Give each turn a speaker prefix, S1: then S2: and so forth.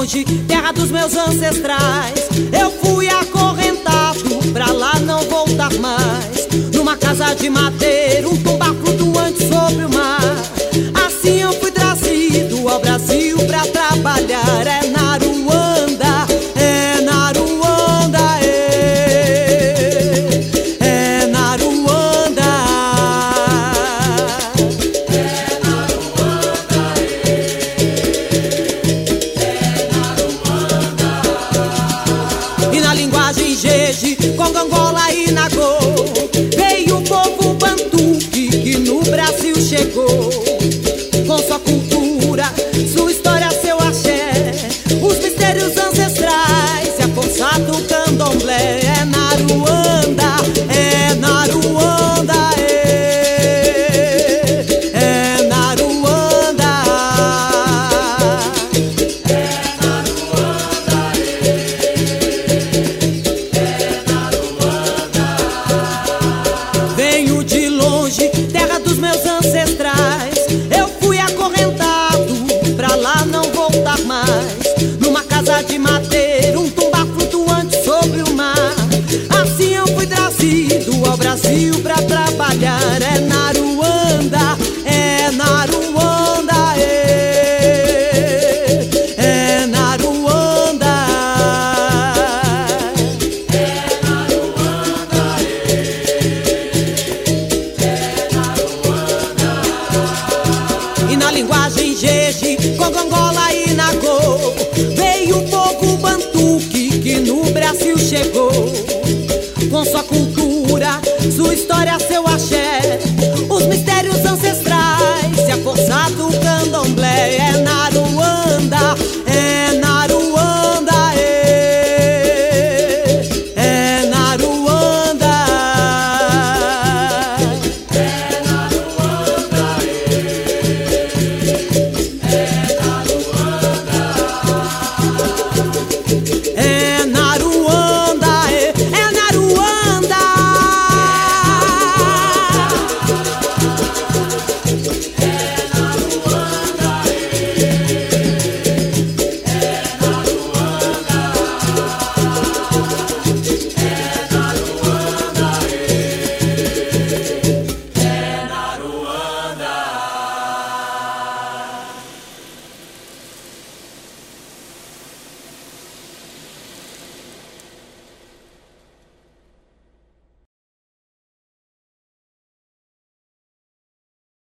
S1: longe, terra dos meus ancestrais. Eu fui acorrentado pra lá não voltar mais. Numa casa de madeira, um tumbá flutuante sobre o mar. Assim eu fui trazido ao Brasil pra trabalhar. É na Aruanda, é na Aruanda, é na Aruanda. É na Aruanda, é na Aruanda. E na linguagem Jeje, Congongola e Nagô, veio o povo bantu que no Brasil chegou. Com sua cultura, sua história, seu axé, os mistérios ancestrais e a força do candomblé. É na Aruanda, é na Aruanda, é na Aruanda. É na Aruanda, é na Aruanda. Venho de longe, terra dos meus ancestrais. Eu fui acorrentado pra lá não voltar mais. Numa casa de madeira, um tumbá flutuante sobre o mar. Assim eu fui trazido ao Brasil pra trabalhar. É na Aruanda, é na Aruanda, é na Aruanda. É na Aruanda, é na Aruanda. E na linguagem Jeje, Congongola e Nagô, veio o povo bantu que no Brasil chegou. Com sua cultura, sua história, seu axé, os mistérios